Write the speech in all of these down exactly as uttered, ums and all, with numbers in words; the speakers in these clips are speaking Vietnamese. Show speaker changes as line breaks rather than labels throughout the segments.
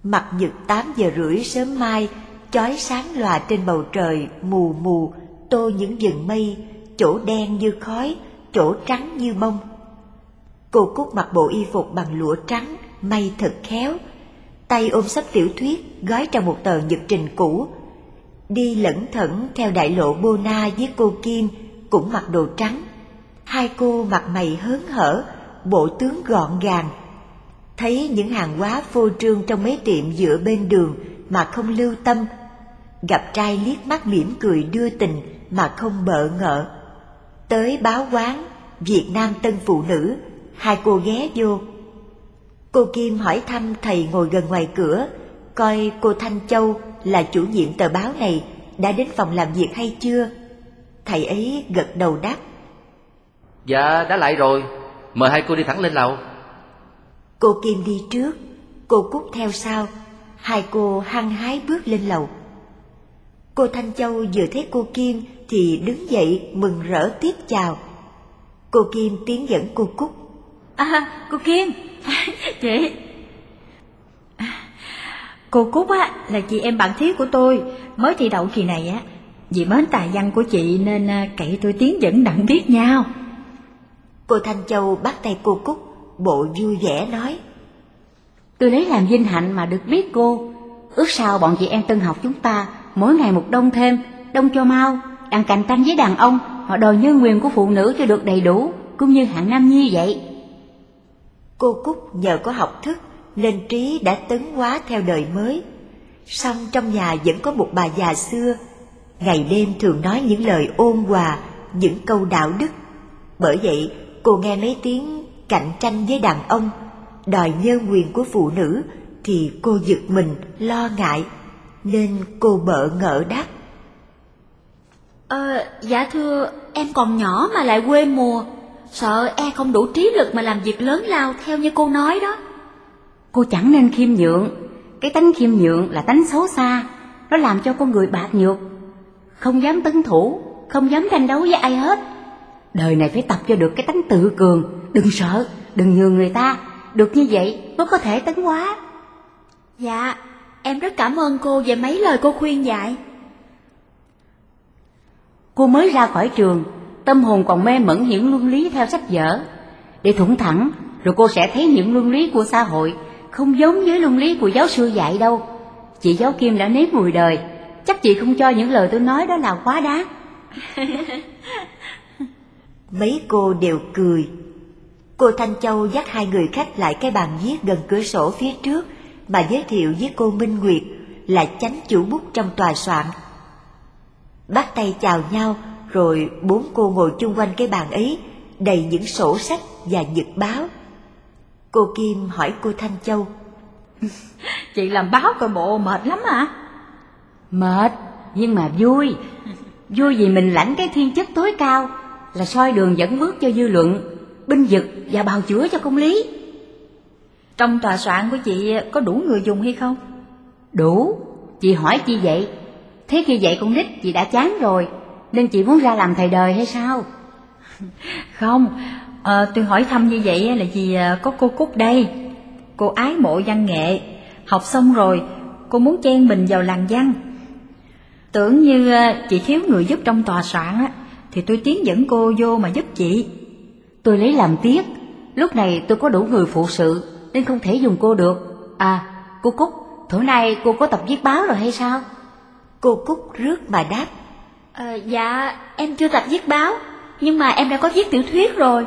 Mặt nhật tám giờ rưỡi sớm mai chói sáng lòa trên bầu trời mù mù, tô những vầng mây, chỗ đen như khói, chỗ trắng như bông. Cô Cúc mặc bộ y phục bằng lụa trắng, may thật khéo, tay ôm xấp tiểu thuyết gói trong một tờ nhật trình cũ, đi lẩn thẩn theo đại lộ Bona với cô Kim cũng mặc đồ trắng. Hai cô mặt mày hớn hở, bộ tướng gọn gàng. Thấy những hàng hóa phô trương trong mấy tiệm dựa bên đường mà không lưu tâm, gặp trai liếc mắt mỉm cười đưa tình mà không bợ ngợ. Tới báo quán Việt Nam Tân Phụ Nữ, hai cô ghé vô. Cô Kim hỏi thăm thầy ngồi gần ngoài cửa, coi cô Thanh Châu là chủ nhiệm tờ báo này đã đến phòng làm việc hay chưa. Thầy ấy gật đầu đáp:
Dạ đã lại rồi, mời hai cô đi thẳng lên lầu.
Cô Kim đi trước, cô Cúc theo sau. Hai cô hăng hái bước lên lầu. Cô Thanh Châu vừa thấy cô Kim thì đứng dậy mừng rỡ tiếp chào. Cô Kim tiến dẫn cô Cúc:
À, cô Kim, chị. Cô Cúc á là chị em bạn thiết của tôi, mới thi đậu kỳ này á. Vì mến tài văn của chị nên cậy tôi tiến dẫn đặng biết nhau.
Cô Thanh Châu bắt tay cô Cúc, bộ vui vẻ nói:
Tôi lấy làm vinh hạnh mà được biết cô. Ước sao bọn chị em tân học chúng ta mỗi ngày một đông thêm, đông cho mau, đang cạnh tranh với đàn ông, họ đòi nhân quyền của phụ nữ cho được đầy đủ, cũng như hạng nam nhi vậy.
Cô Cúc nhờ có học thức nên trí đã tấn hóa theo đời mới. Song trong nhà vẫn có một bà già xưa, ngày đêm thường nói những lời ôn hòa, những câu đạo đức. Bởi vậy cô nghe mấy tiếng cạnh tranh với đàn ông, đòi nhân quyền của phụ nữ thì cô giật mình lo ngại, nên cô bợ ngỡ đáp:
Ờ, dạ thưa, em còn nhỏ mà lại quê mùa, sợ e không đủ trí lực mà làm việc lớn lao theo như cô nói đó.
Cô chẳng nên khiêm nhượng. Cái tánh khiêm nhượng là tánh xấu xa, nó làm cho con người bạc nhược, không dám tấn thủ, không dám tranh đấu với ai hết. Đời này phải tập cho được cái tánh tự cường, đừng sợ, đừng nhường người ta. Được như vậy mới có thể tấn hóa.
Dạ, em rất cảm ơn cô về mấy lời cô khuyên dạy.
Cô mới ra khỏi trường, tâm hồn còn mê mẩn những luân lý theo sách vở. Để thủng thẳng, rồi cô sẽ thấy những luân lý của xã hội không giống với luân lý của giáo sư dạy đâu. Chị giáo Kim đã nếm mùi đời, chắc chị không cho những lời tôi nói đó là quá đáng.
Mấy cô đều cười. Cô Thanh Châu dắt hai người khách lại cái bàn viết gần cửa sổ phía trước mà giới thiệu với cô Minh Nguyệt là chánh chủ bút trong tòa soạn. Bắt tay chào nhau, rồi bốn cô ngồi chung quanh cái bàn ấy, đầy những sổ sách và nhật báo. Cô Kim hỏi cô Thanh Châu:
Chị làm báo coi bộ mệt lắm hả?
Mệt, nhưng mà vui. Vui vì mình lãnh cái thiên chức tối cao là soi đường dẫn bước cho dư luận, binh vực và bào chữa cho công lý.
Trong tòa soạn của chị có đủ người dùng hay không?
Đủ. Chị hỏi chi vậy? Thế khi dạy con nít chị đã chán rồi, nên chị muốn ra làm thầy đời hay sao?
Không, à, tôi hỏi thăm như vậy là vì có cô Cúc đây. Cô ái mộ văn nghệ, học xong rồi cô muốn chen mình vào làng văn. Tưởng như chị thiếu người giúp trong tòa soạn á, thì tôi tiến dẫn cô vô mà giúp chị.
Tôi lấy làm tiếc, lúc này tôi có đủ người phụ sự nên không thể dùng cô được. À, cô Cúc, tối nay cô có tập viết báo rồi hay sao?
Cô Cúc rước mà đáp:
à, Dạ, em chưa tập viết báo, nhưng mà em đã có viết tiểu thuyết rồi.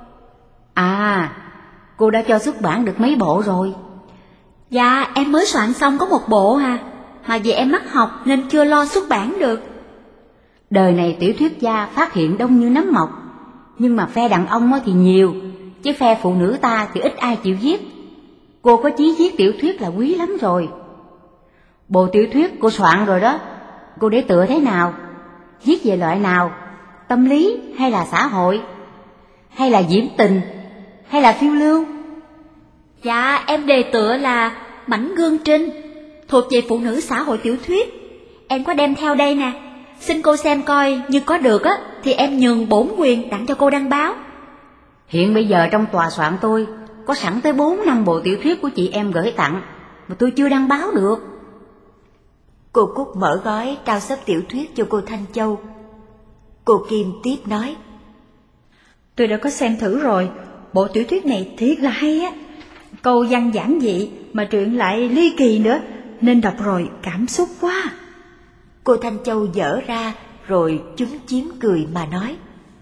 À, cô đã cho xuất bản được mấy bộ rồi?
Dạ, em mới soạn xong có một bộ à, mà vì em mắc học nên chưa lo xuất bản được.
Đời này tiểu thuyết gia phát hiện đông như nấm mọc, nhưng mà phe đàn ông thì nhiều, chứ phe phụ nữ ta thì ít ai chịu viết. Cô có chí viết tiểu thuyết là quý lắm rồi. Bộ tiểu thuyết cô soạn rồi đó, cô để tựa thế nào? Viết về loại nào? Tâm lý hay là xã hội? Hay là diễm tình? Hay là phiêu lưu?
Dạ, em đề tựa là Mảnh Gương Trinh, thuộc về phụ nữ xã hội tiểu thuyết. Em có đem theo đây nè, xin cô xem coi, như có được á thì em nhường bổn quyền đặng cho cô đăng báo.
Hiện bây giờ trong tòa soạn tôi có sẵn tới bốn năm bộ tiểu thuyết của chị em gửi tặng, mà tôi chưa đăng báo được.
Cô Cúc mở gói trao xấp tiểu thuyết cho cô Thanh Châu. Cô Kim tiếp nói:
Tôi đã có xem thử rồi, bộ tiểu thuyết này thiệt là hay á. Câu văn giản dị mà truyện lại ly kỳ nữa, nên đọc rồi cảm xúc quá.
Cô Thanh Châu dở ra rồi chúm chím cười mà nói: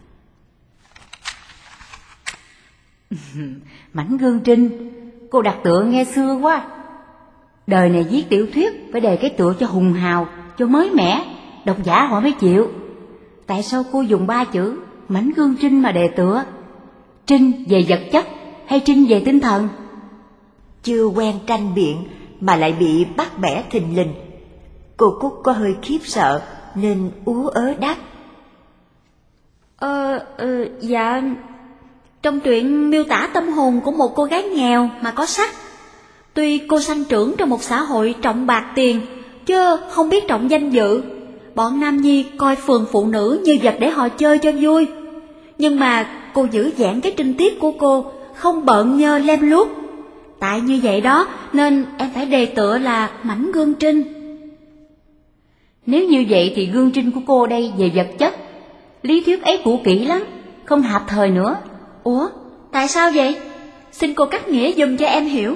Mảnh Gương Trinh, cô đặt tựa nghe xưa quá. Đời này viết tiểu thuyết phải đề cái tựa cho hùng hào, cho mới mẻ, độc giả họ mới chịu. Tại sao cô dùng ba chữ Mảnh Gương Trinh mà đề tựa? Trinh về vật chất hay Trinh về tinh thần?
Chưa quen tranh biện mà lại bị bắt bẻ thình lình. Cô Cúc có hơi khiếp sợ nên ú ớ đáp:
Ờ, ờ, dạ, trong truyện miêu tả tâm hồn của một cô gái nghèo mà có sắc. Tuy cô sanh trưởng trong một xã hội trọng bạc tiền, chứ không biết trọng danh dự. Bọn nam nhi coi phường phụ nữ như vật để họ chơi cho vui. Nhưng mà cô giữ dãn cái trinh tiết của cô, không bợn nhơ lem luốc. Tại như vậy đó nên em phải đề tựa là Mảnh Gương Trinh.
Nếu như vậy thì Gương Trinh của cô đây về vật chất. Lý thuyết ấy cũ kỹ lắm, không hợp thời nữa.
Ủa, tại sao vậy? Xin cô cắt nghĩa dùm cho em hiểu.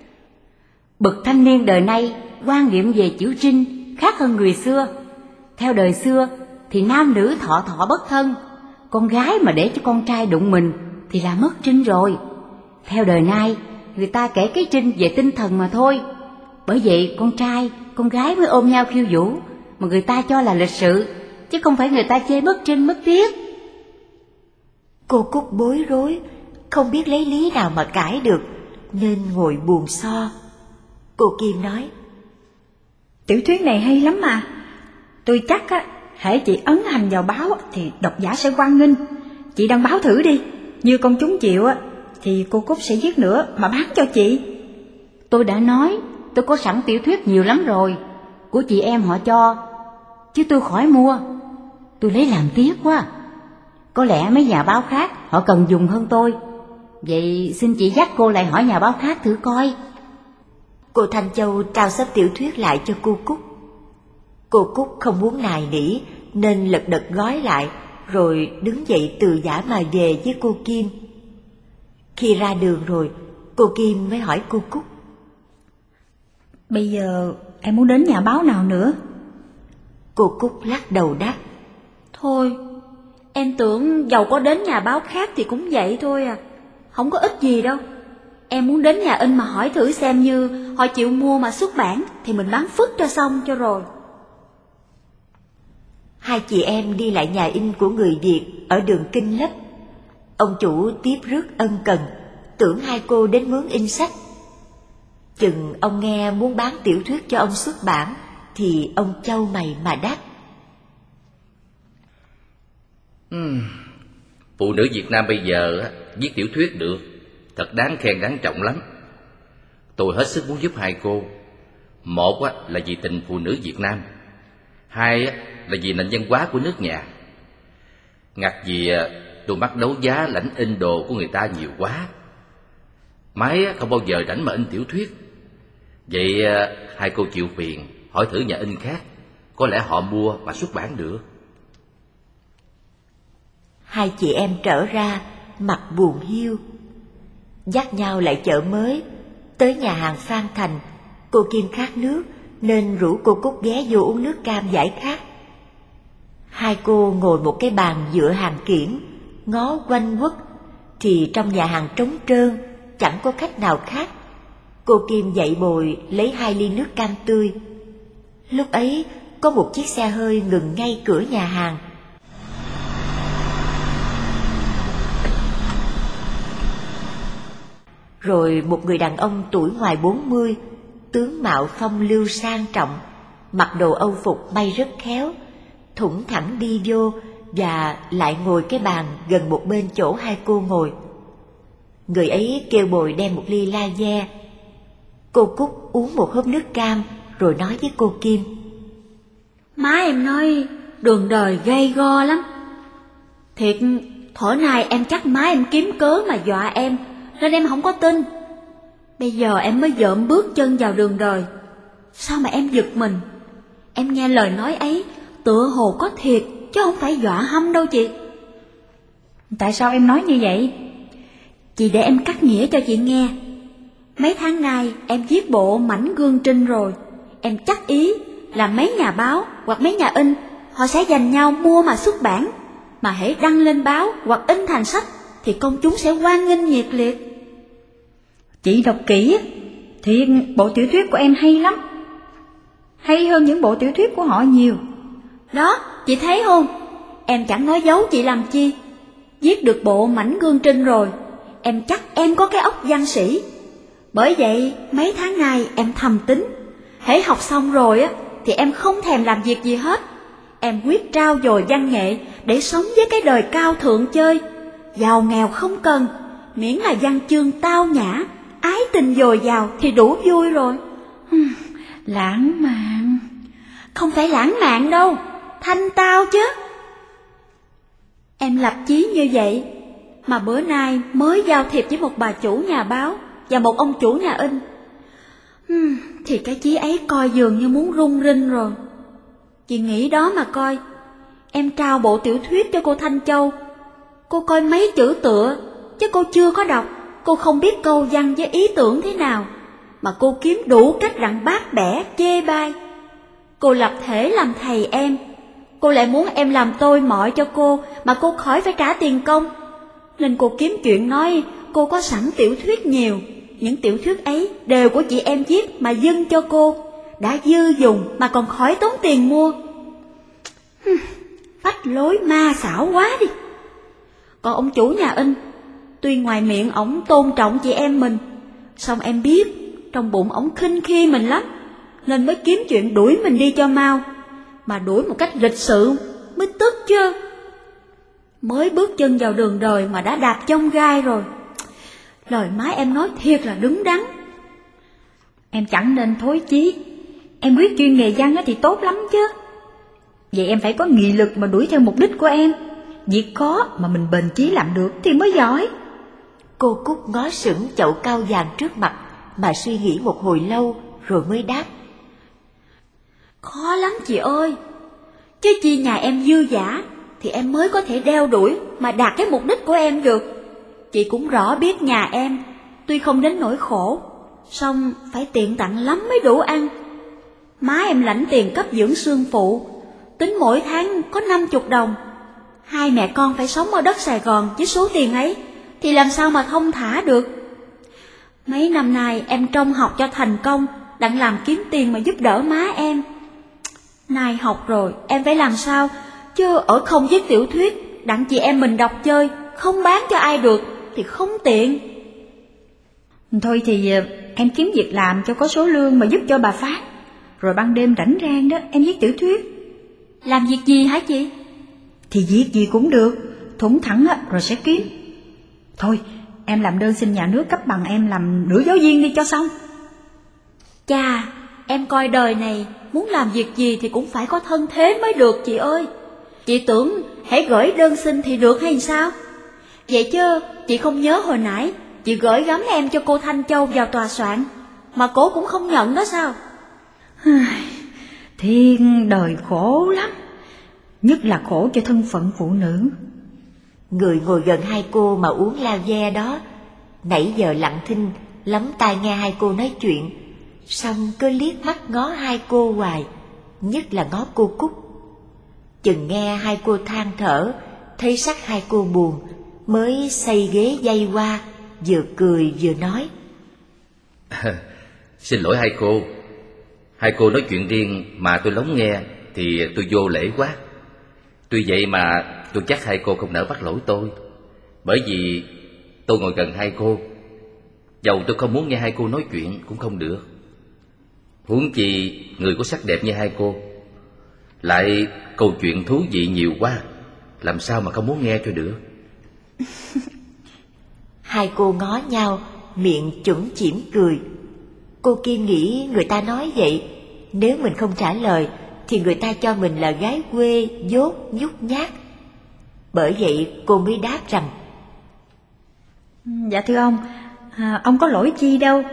Bậc thanh niên đời nay quan niệm về chữ trinh khác hơn người xưa. Theo đời xưa thì nam nữ thọ thọ bất thân, con gái mà để cho con trai đụng mình thì là mất trinh rồi. Theo đời nay người ta kể cái trinh về tinh thần mà thôi. Bởi vậy con trai, con gái mới ôm nhau khiêu vũ mà người ta cho là lịch sự, chứ không phải người ta chê mất trinh mất tiết.
Cô Cúc bối rối, không biết lấy lý nào mà cãi được, nên ngồi buồn so. Cô Kim nói:
Tiểu thuyết này hay lắm mà. Tôi chắc á, hễ chị ấn hành vào báo thì độc giả sẽ hoan nghênh. Chị đăng báo thử đi, như công chúng chịu á thì cô Cúc sẽ viết nữa mà bán cho chị.
Tôi đã nói tôi có sẵn tiểu thuyết nhiều lắm rồi, của chị em họ cho, chứ tôi khỏi mua. Tôi lấy làm tiếc quá. Có lẽ mấy nhà báo khác họ cần dùng hơn tôi. Vậy xin chị dắt cô lại hỏi nhà báo khác thử coi.
Cô Thanh Châu trao xấp tiểu thuyết lại cho cô Cúc. Cô Cúc không muốn nài nỉ nên lật đật gói lại, rồi đứng dậy từ giã mà về với cô Kim. Khi ra đường rồi, cô Kim mới hỏi cô Cúc:
Bây giờ em muốn đến nhà báo nào nữa?
Cô Cúc lắc đầu đáp:
Thôi, em tưởng dầu có đến nhà báo khác thì cũng vậy thôi à, không có ích gì đâu. Em muốn đến nhà in mà hỏi thử xem như họ chịu mua mà xuất bản thì mình bán phứt cho xong cho rồi.
Hai chị em đi lại nhà in của người Việt ở đường Kinh Lấp. Ông chủ tiếp rước ân cần, tưởng hai cô đến mướn in sách. Chừng ông nghe muốn bán tiểu thuyết cho ông xuất bản thì ông chau mày mà đáp:
uhm, Phụ nữ Việt Nam bây giờ viết tiểu thuyết được, thật đáng khen đáng trọng lắm. Tôi hết sức muốn giúp hai cô. Một là vì tình phụ nữ Việt Nam, hai là vì nền văn hóa của nước nhà. Ngặt gì tôi mắc đấu giá lãnh in đồ của người ta nhiều quá. Máy không bao giờ rảnh mà in tiểu thuyết. Vậy hai cô chịu phiền hỏi thử nhà in khác, có lẽ họ mua mà xuất bản được.
Hai chị em trở ra mặt buồn hiu, dắt nhau lại chợ mới. Tới nhà hàng Phan Thành, cô Kim khát nước nên rủ cô Cúc ghé vô uống nước cam giải khát. Hai cô ngồi một cái bàn dựa hàng kiển, ngó quanh quất, thì trong nhà hàng trống trơn, chẳng có khách nào khác. Cô Kim dậy bồi lấy hai ly nước cam tươi. Lúc ấy có một chiếc xe hơi ngừng ngay cửa nhà hàng. Rồi một người đàn ông tuổi ngoài bốn mươi, tướng mạo phong lưu sang trọng, mặc đồ âu phục may rất khéo, thủng thẳng đi vô và lại ngồi cái bàn gần một bên chỗ hai cô ngồi. Người ấy kêu bồi đem một ly lager. Cô Cúc uống một hớp nước cam rồi nói với cô Kim:
Má em nói đường đời gay go lắm. Thiệt, thuở này em chắc má em kiếm cớ mà dọa em, nên em không có tin. Bây giờ em mới dợm bước chân vào đường đời. Sao mà em giật mình? Em nghe lời nói ấy tựa hồ có thiệt, chứ không phải dọa hăm đâu chị.
Tại sao em nói như vậy?
Chị để em cắt nghĩa cho chị nghe. Mấy tháng nay em viết bộ Mảnh Gương Trinh rồi. Em chắc ý là mấy nhà báo hoặc mấy nhà in họ sẽ giành nhau mua mà xuất bản. Mà hễ đăng lên báo hoặc in thành sách thì công chúng sẽ hoan nghênh nhiệt liệt.
Chị đọc kỹ, thiệt bộ tiểu thuyết của em hay lắm. Hay hơn những bộ tiểu thuyết của họ nhiều.
Đó, chị thấy không? Em chẳng nói giấu chị làm chi. Viết được bộ Mảnh Gương Trinh rồi, em chắc em có cái óc văn sĩ. Bởi vậy mấy tháng nay em thầm tính, hễ học xong rồi á thì em không thèm làm việc gì hết. Em quyết trau dồi văn nghệ để sống với cái đời cao thượng chơi. Giàu nghèo không cần, miễn là văn chương tao nhã, ái tình dồi dào thì đủ vui rồi.
Lãng mạn.
Không phải lãng mạn đâu, thanh tao chứ. Em lập chí như vậy, mà bữa nay mới giao thiệp với một bà chủ nhà báo và một ông chủ nhà in. Hmm, thì cái chí ấy coi dường như muốn rung rinh rồi. Chị nghĩ đó mà coi. Em trao bộ tiểu thuyết cho cô Thanh Châu. Cô coi mấy chữ tựa, chứ cô chưa có đọc. Cô không biết câu văn với ý tưởng thế nào, mà cô kiếm đủ cách đặng bát bẻ, chê bai. Cô lập thể làm thầy em. Cô lại muốn em làm tôi mọi cho cô, mà cô khỏi phải trả tiền công. Nên cô kiếm chuyện nói cô có sẵn tiểu thuyết nhiều. Những tiểu thuyết ấy đều của chị em viết mà dâng cho cô. Đã dư dùng mà còn khỏi tốn tiền mua. Phách lối ma xảo quá đi. Còn ông chủ nhà in, tuy ngoài miệng ổng tôn trọng chị em mình, song em biết trong bụng ổng khinh khi mình lắm, nên mới kiếm chuyện đuổi mình đi cho mau. Mà đuổi một cách lịch sự mới tức chứ. Mới bước chân vào đường đời mà đã đạp trong gai rồi. Lời má em nói thiệt là đứng đắn.
Em chẳng nên thối chí. Em quyết chuyên nghề văn thì tốt lắm chứ. Vậy em phải có nghị lực mà đuổi theo mục đích của em. Việc khó mà mình bền chí làm được thì mới giỏi.
Cô Cúc ngó sững chậu cau vàng trước mặt mà suy nghĩ một hồi lâu rồi mới đáp.
Khó lắm chị ơi. Chứ chi nhà em dư dả thì em mới có thể đeo đuổi mà đạt cái mục đích của em được. Chị cũng rõ biết nhà em tuy không đến nỗi khổ, song phải tiện tặng lắm mới đủ ăn. Má em lãnh tiền cấp dưỡng xương phụ, tính mỗi tháng có năm chục đồng. Hai mẹ con phải sống ở đất Sài Gòn với số tiền ấy thì làm sao mà thông thả được. Mấy năm nay em trông học cho thành công, đặng làm kiếm tiền mà giúp đỡ má em. Nay học rồi em phải làm sao, chứ ở không viết tiểu thuyết đặng chị em mình đọc chơi, không bán cho ai được thì không tiện.
Thôi thì em kiếm việc làm cho có số lương mà giúp cho bà Phát. Rồi ban đêm rảnh rang đó em viết tiểu thuyết.
Làm việc gì hả chị?
Thì việc gì cũng được, thủng thẳng á, rồi sẽ kiếm. Thôi em làm đơn xin nhà nước cấp bằng em làm nữ giáo viên đi cho xong.
Chà, em coi đời này muốn làm việc gì thì cũng phải có thân thế mới được chị ơi. Chị tưởng hãy gửi đơn xin thì được hay sao? Vậy chứ chị không nhớ hồi nãy chị gửi gắm em cho cô Thanh Châu vào tòa soạn, mà cô cũng không nhận đó sao?
Thiên đời khổ lắm, nhất là khổ cho thân phận phụ nữ.
Người ngồi gần hai cô mà uống lao ve đó, nãy giờ lặng thinh, lắm tai nghe hai cô nói chuyện, xong cứ liếc mắt ngó hai cô hoài, nhất là ngó cô Cúc. Chừng nghe hai cô than thở, thấy sắc hai cô buồn, mới xây ghế dây qua, vừa cười vừa nói.
Xin lỗi hai cô. Hai cô nói chuyện riêng mà tôi lắng nghe thì tôi vô lễ quá. Tuy vậy mà tôi chắc hai cô không nỡ bắt lỗi tôi, bởi vì tôi ngồi gần hai cô, dầu tôi không muốn nghe hai cô nói chuyện cũng không được. Huống chi người có sắc đẹp như hai cô, lại câu chuyện thú vị nhiều quá, làm sao mà không muốn nghe cho được.
Hai cô ngó nhau, miệng chủng chỉm cười. Cô kia nghĩ người ta nói vậy, nếu mình không trả lời thì người ta cho mình là gái quê, dốt, nhút nhát. Bởi vậy cô mới đáp rằng:
Dạ thưa ông, à, ông có lỗi chi đâu.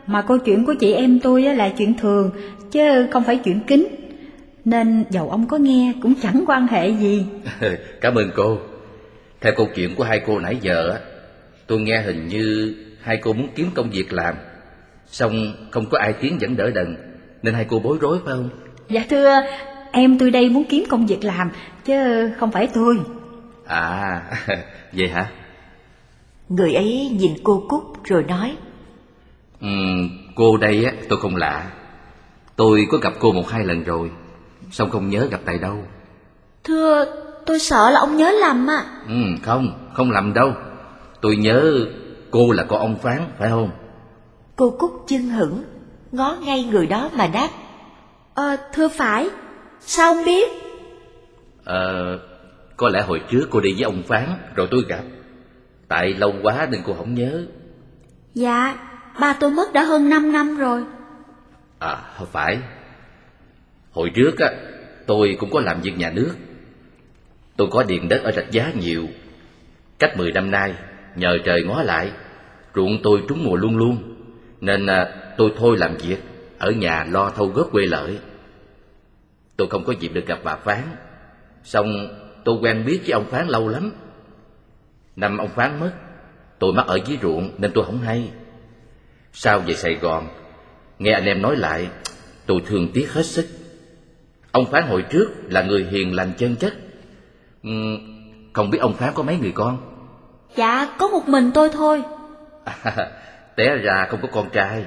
mà câu chuyện của chị em tôi là chuyện thường, chứ không phải chuyện kín. Nên dầu ông có nghe cũng chẳng quan hệ gì.
Cảm ơn cô. Theo câu chuyện của hai cô nãy giờ, tôi nghe hình như hai cô muốn kiếm công việc làm, xong không có ai tiến dẫn đỡ đần, nên hai cô bối rối phải không?
Dạ thưa, em tôi đây muốn kiếm công việc làm, chứ không phải tôi.
À, vậy hả?
Người ấy nhìn cô Cúc rồi nói:
Ừ, cô đây á, tôi không lạ. Tôi có gặp cô một hai lần rồi, xong không nhớ gặp tại đâu.
Thưa, tôi sợ là ông nhớ lầm ạ.
Ừ, không, không lầm đâu. Tôi nhớ cô là con ông Phán, phải không?
Cô Cúc chưng hửng, ngó ngay người đó mà đáp:
Ờ, thưa phải. Sao ông biết?
Ờ, có lẽ hồi trước cô đi với ông Phán rồi tôi gặp. Tại lâu quá nên cô không nhớ.
Dạ, ba tôi mất đã hơn năm năm rồi.
À, không phải. Hồi trước á, tôi cũng có làm việc nhà nước. Tôi có điền đất ở Rạch Giá nhiều. Cách mười năm nay, nhờ trời ngó lại, ruộng tôi trúng mùa luôn luôn, nên à, tôi thôi làm việc, ở nhà lo thâu góp quê lợi. Tôi không có dịp được gặp bà Phán. Xong tôi quen biết với ông Phán lâu lắm. Năm ông Phán mất, tôi mắc ở dưới ruộng nên tôi không hay. Sau về Sài Gòn, nghe anh em nói lại, tôi thương tiếc hết sức. Ông Phán hồi trước là người hiền lành chân chất. uhm, Không biết ông Phán có mấy người con?
Dạ, có một mình tôi thôi.
À, té ra không có con trai.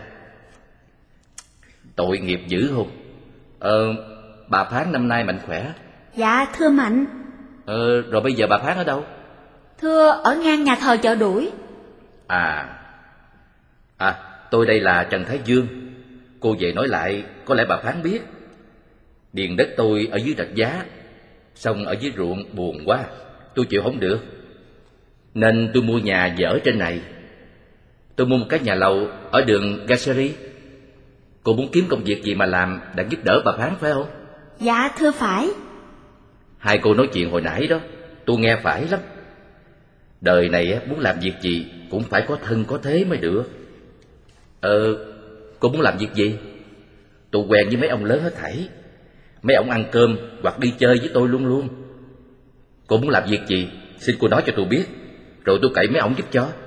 Tội nghiệp dữ không? Ờ, bà Phán năm nay mạnh khỏe?
Dạ, thưa Mạnh.
Ờ, rồi bây giờ bà Phán ở đâu?
Thưa, ở ngang nhà thờ Chợ Đuổi.
À, à, tôi đây là Trần Thái Dương. Cô về nói lại, có lẽ bà Phán biết. Điền đất tôi ở dưới Rạch Giá, xong ở dưới ruộng buồn quá, tôi chịu không được, nên tôi mua nhà về ở trên này. Tôi mua một cái nhà lầu ở đường Gassery. Cô muốn kiếm công việc gì mà làm đã giúp đỡ bà Phán phải không?
Dạ, thưa phải.
Hai cô nói chuyện hồi nãy đó, tôi nghe phải lắm. Đời này muốn làm việc gì cũng phải có thân có thế mới được. Ờ, cô muốn làm việc gì? Tôi quen với mấy ông lớn hết thảy. Mấy ông ăn cơm hoặc đi chơi với tôi luôn luôn. Cô muốn làm việc gì, xin cô nói cho tôi biết, rồi tôi cậy mấy ông giúp cho.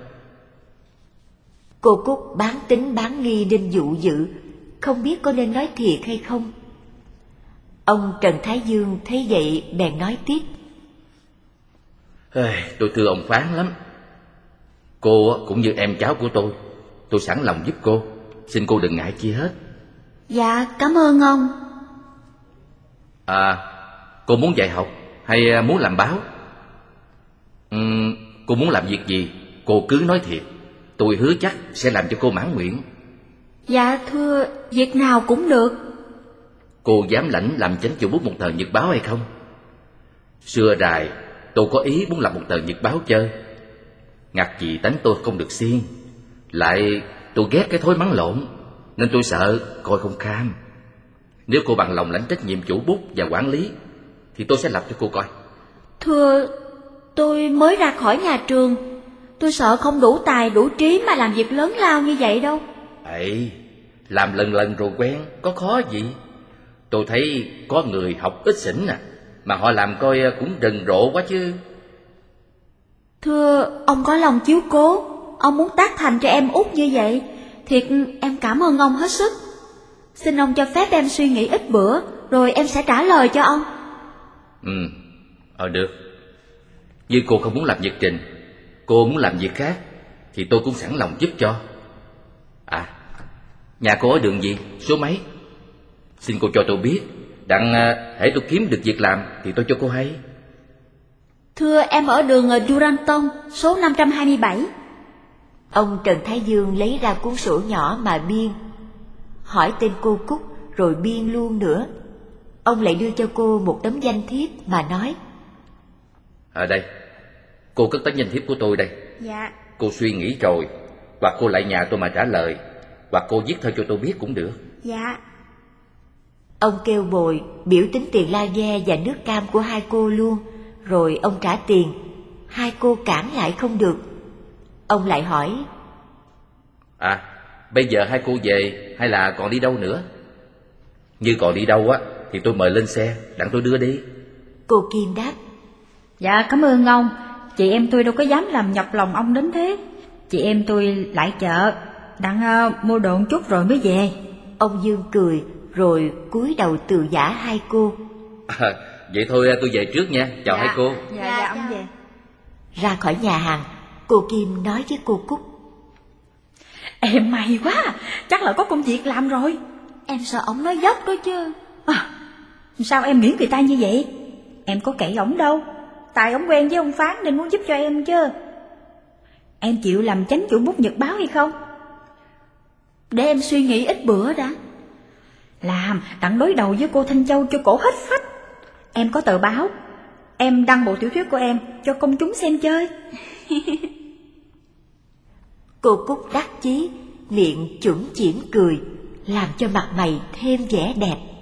Cô Cúc bán tính bán nghi nên dụ dự, không biết có nên nói thiệt hay không. Ông Trần Thái Dương thấy vậy bèn nói tiếp:
Tôi thương ông Phán lắm. Cô cũng như em cháu của tôi, tôi sẵn lòng giúp cô, xin cô đừng ngại chi hết.
Dạ, cảm ơn ông.
À, cô muốn dạy học hay muốn làm báo? Uhm, cô muốn làm việc gì, cô cứ nói thiệt, tôi hứa chắc sẽ làm cho cô mãn nguyện.
Dạ thưa, việc nào cũng được.
Cô dám lãnh làm chánh chủ bút một tờ nhật báo hay không? Xưa đài, tôi có ý muốn làm một tờ nhật báo chơi. Ngặt gì tánh tôi không được xiên, lại tôi ghét cái thói mắng lộn, nên tôi sợ coi không kham. Nếu cô bằng lòng lãnh trách nhiệm chủ bút và quản lý, thì tôi sẽ lập cho cô coi.
Thưa, tôi mới ra khỏi nhà trường, tôi sợ không đủ tài đủ trí mà làm việc lớn lao như vậy đâu.
Ấy, làm lần lần rồi quen, có khó gì. Tôi thấy có người học ít xỉn à, mà họ làm coi cũng rần rộ quá chứ.
Thưa, ông có lòng chiếu cố, ông muốn tác thành cho em út như vậy, thiệt em cảm ơn ông hết sức. Xin ông cho phép em suy nghĩ ít bữa, rồi em sẽ trả lời cho ông.
Ừ, ờ được. Như cô không muốn làm nhật trình, cô muốn làm việc khác, thì tôi cũng sẵn lòng giúp cho. À, nhà cô ở đường gì, số mấy? Xin cô cho tôi biết, đặng hễ tôi kiếm được việc làm thì tôi cho cô hay.
Thưa, em ở đường Duranton, số năm trăm hai mươi bảy.
Ông Trần Thái Dương lấy ra cuốn sổ nhỏ mà biên, hỏi tên cô Cúc rồi biên luôn nữa. Ông lại đưa cho cô một tấm danh thiếp mà nói:
Ở đây, cô cất tấm danh thiếp của tôi đây.
Dạ.
Cô suy nghĩ rồi, hoặc cô lại nhà tôi mà trả lời, hoặc cô viết thơ cho tôi biết cũng được.
Dạ.
Ông kêu bồi biểu tính tiền la ve và nước cam của hai cô luôn, rồi ông trả tiền. Hai cô cản lại không được. Ông lại hỏi:
À, bây giờ hai cô về hay là còn đi đâu nữa? Như còn đi đâu á thì tôi mời lên xe, đặng tôi đưa đi.
Cô Kim đáp.
Dạ cảm ơn ông, chị em tôi đâu có dám làm nhọc lòng ông đến thế. Chị em tôi lại chợ, đặng uh, mua đồ một chút rồi mới về.
Ông Dương cười rồi cúi đầu từ giả hai cô.
À, vậy thôi tôi về trước nha, chào
Dạ.
hai cô.
Dạ, dạ, ông về.
Ra khỏi nhà hàng, cô Kim nói với cô Cúc.
Em may quá, chắc là có công việc làm rồi.
Em sợ ổng nói dốc đó chứ.
À, sao em nghĩ người ta như vậy? Em có kể ổng đâu, tại ổng quen với ông Phán nên muốn giúp cho em chứ. Em chịu làm chánh chủ bút nhật báo hay không?
Để em suy nghĩ ít bữa đã.
Làm, đặng đối đầu với cô Thanh Châu cho cổ hết phách. Em có tờ báo, em đăng bộ tiểu thuyết của em cho công chúng xem chơi.
Cô Cúc đắc chí, miệng chuẩn chỉn cười, làm cho mặt mày thêm vẻ đẹp.